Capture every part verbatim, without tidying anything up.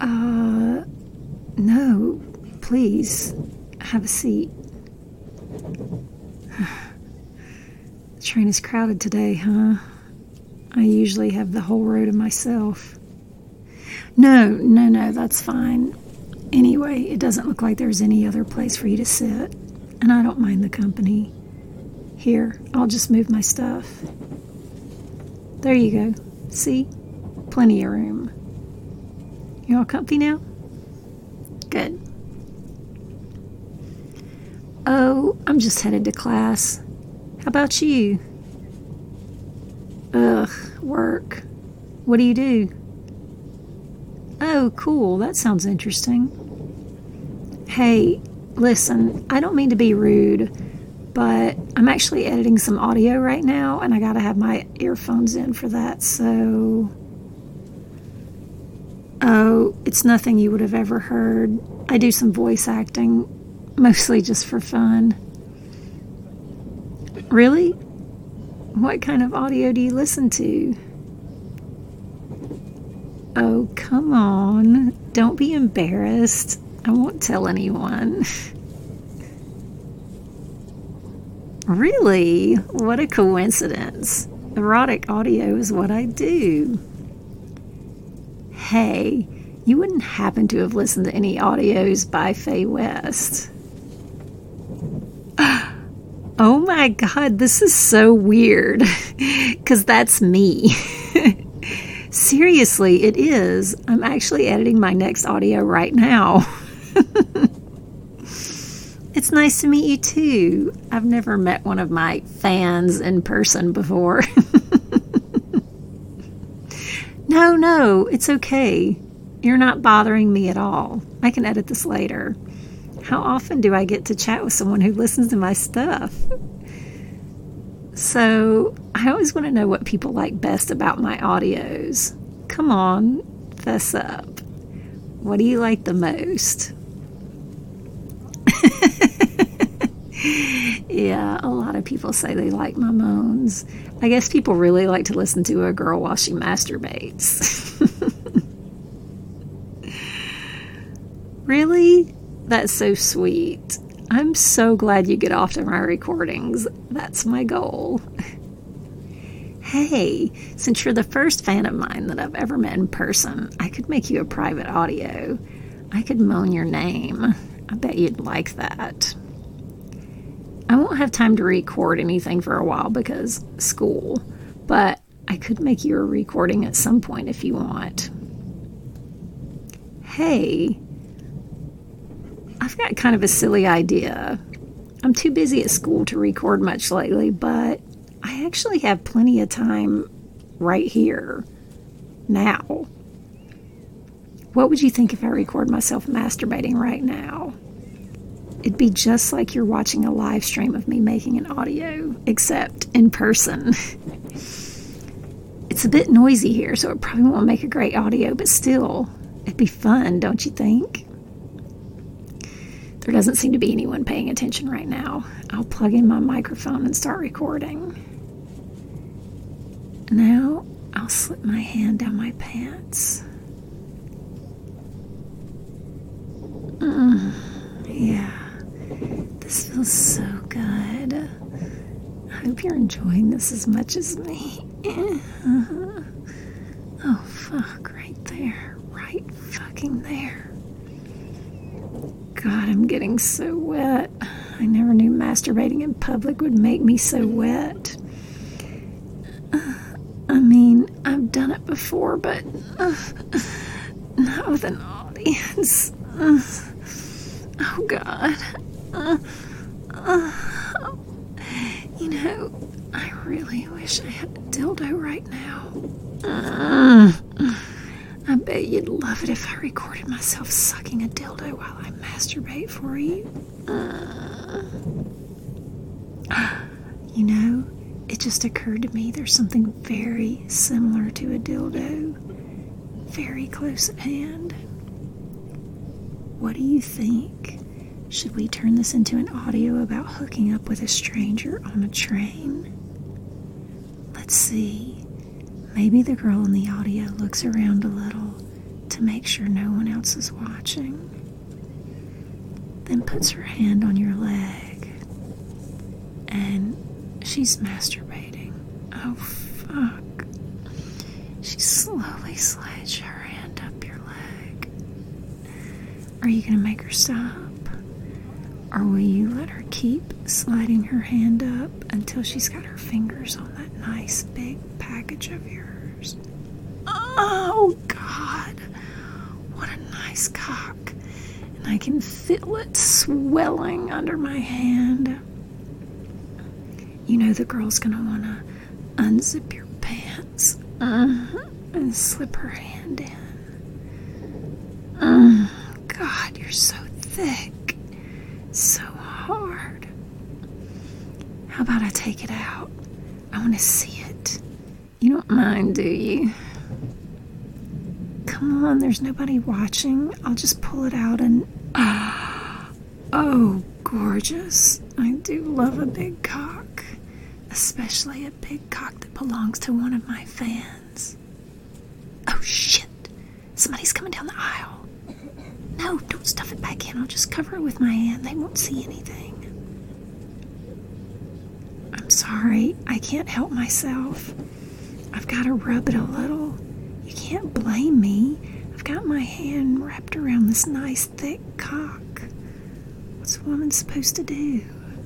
Uh, no, please, have a seat. The train is crowded today, huh? I usually have the whole row to myself. No, no, no, that's fine. Anyway, it doesn't look like there's any other place for you to sit, and I don't mind the company. Here, I'll just move my stuff. There you go. See? Plenty of room. You all comfy now? Good. Oh, I'm just headed to class. How about you? Ugh, work. What do you do? Oh, cool. That sounds interesting. Hey, listen, I don't mean to be rude, but I'm actually editing some audio right now, and I gotta have my earphones in for that, so... Oh, it's nothing you would have ever heard. I do some voice acting, mostly just for fun. Really? What kind of audio do you listen to? Oh, come on. Don't be embarrassed. I won't tell anyone. Really? What a coincidence. Erotic audio is what I do. Hey, you wouldn't happen to have listened to any audios by Faye West. Oh my God, this is so weird. Because that's me. Seriously, it is. I'm actually editing my next audio right now. It's nice to meet you too. I've never met one of my fans in person before. No, no, it's okay. You're not bothering me at all. I can edit this later. How often do I get to chat with someone who listens to my stuff? So, I always want to know what people like best about my audios. Come on, fess up. What do you like the most? Yeah, a lot of people say they like my moans. I guess people really like to listen to a girl while she masturbates. Really? That's so sweet. I'm so glad you get off to my recordings. That's my goal. Hey, since you're the first fan of mine that I've ever met in person, I could make you a private audio. I could moan your name. I bet you'd like that. I won't have time to record anything for a while because school, but I could make you a recording at some point if you want. Hey, I've got kind of a silly idea. I'm too busy at school to record much lately, but I actually have plenty of time right here, now. What would you think if I record myself masturbating right now? It'd be just like you're watching a live stream of me making an audio, except in person. It's a bit noisy here, so it probably won't make a great audio, but still, it'd be fun, don't you think? There doesn't seem to be anyone paying attention right now. I'll plug in my microphone and start recording. Now, I'll slip my hand down my pants. Mm, yeah. This feels so good. I hope you're enjoying this as much as me. Uh-huh. Oh, fuck, right there. Right fucking there. God, I'm getting so wet. I never knew masturbating in public would make me so wet. Uh, I mean, I've done it before, but uh, not with an audience. Uh, oh, God. Uh, uh, you know, I really wish I had a dildo right now. Uh, I bet you'd love it if I recorded myself sucking a dildo while I masturbate for you. Uh, you know, it just occurred to me there's something very similar to a dildo, very close at hand. What do you think? Should we turn this into an audio about hooking up with a stranger on a train? Let's see. Maybe the girl in the audio looks around a little, to make sure no one else is watching. Then puts her hand on your leg. And she's masturbating. Oh, fuck. She slowly slides her hand up your leg. Are you going to make her stop? Or will you let her keep sliding her hand up until she's got her fingers on that nice big package of yours? Oh, God. What a nice cock. And I can feel it swelling under my hand. You know the girl's going to want to unzip your pants uh-huh, and slip her hand in. Oh, God, you're so thick. So hard. How about I take it out? I want to see it. You don't mind, do you? Come on, there's nobody watching. I'll just pull it out and... Oh, gorgeous. I do love a big cock. Especially a big cock that belongs to one of my fans. Oh, shit. Somebody's coming down the aisle. No, don't stuff it back in. I'll just cover it with my hand. They won't see anything. I'm sorry. I can't help myself. I've got to rub it a little. You can't blame me. I've got my hand wrapped around this nice, thick cock. What's a woman supposed to do?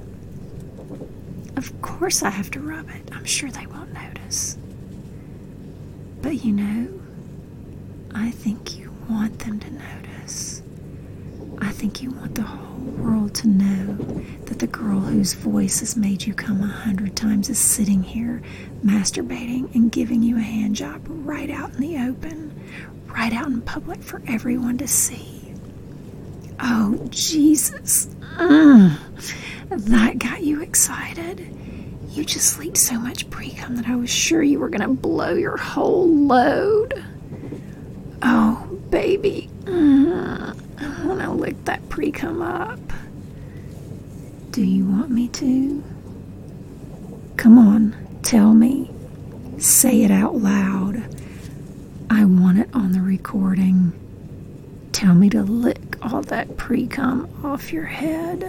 Of course I have to rub it. I'm sure they won't notice. But you know, I think you want them to notice. I think you want the whole world to know that the girl whose voice has made you come a hundred times is sitting here masturbating and giving you a hand job right out in the open, right out in public for everyone to see. Oh, Jesus. Mm. That got you excited. You just leaked so much pre-cum that I was sure you were going to blow your whole load. Oh, baby. Mm. I want to lick that pre-cum up. Do you want me to? Come on, tell me. Say it out loud. I want it on the recording. Tell me to lick all that pre-cum off your head.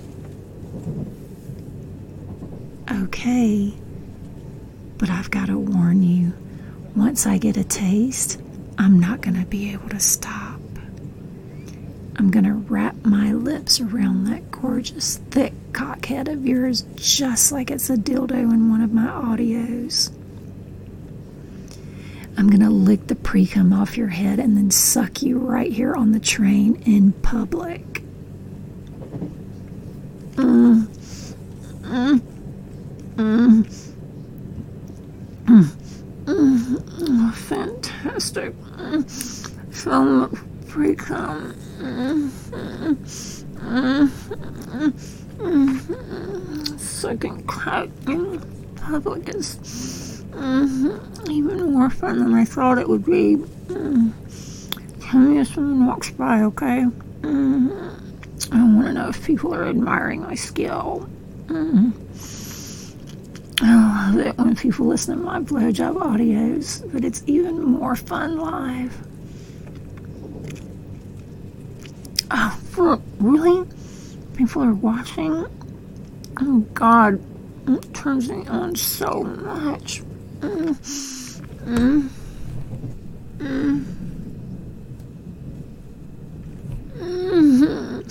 Okay, but I've got to warn you, once I get a taste, I'm not going to be able to stop. I'm going to wrap my lips around that gorgeous, thick cockhead of yours just like it's a dildo in one of my audios. I'm going to lick the pre-cum off your head and then suck you right here on the train in public. Mm. Mm. Mm. Mm. Mm. Oh, fantastic. Mm. Film of pre-cum. Mm. Mm. Mm. Mm. Sucking cock in public is mm. even more fun than I thought it would be. Mm. Tell me if someone walks by, okay? Mm. I want to know if people are admiring my skill. Mm. I love it when people listen to my blowjob audios, but it's even more fun live. Oh, for, really? People are watching? Oh, God. It turns me on so much. Mm. Mm. Mm. Mm-hmm.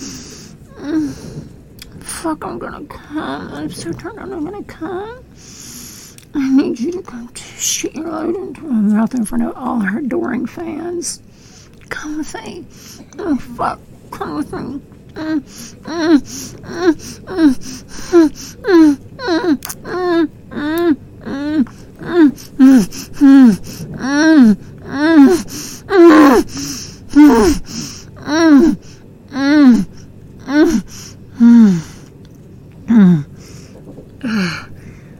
Mm. Fuck, I'm gonna come. I'm so turned on, I'm gonna come. I need you to come to shit your load into my mouth in front of all our adoring fans. Come with me. Oh, fuck. Come with me. Mm, mm, mm, mm, mm, mm, mm, mm, mm, mm, mm, mm, mm, mm.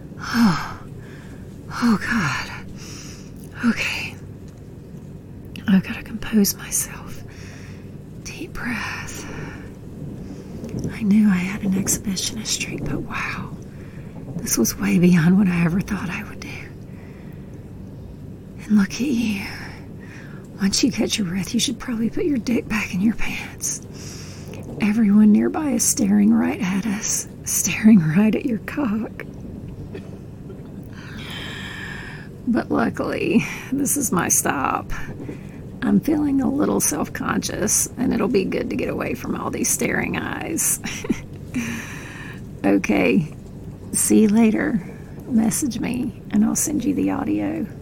Oh, God. Okay. I've got to compose myself. Deep breath. I knew I had an exhibitionist streak, but wow. This was way beyond what I ever thought I would do. And look at you. Once you catch your breath, you should probably put your dick back in your pants. Everyone nearby is staring right at us, staring right at your cock. But luckily, this is my stop. I'm feeling a little self-conscious, and it'll be good to get away from all these staring eyes. Okay, see you later. Message me, and I'll send you the audio.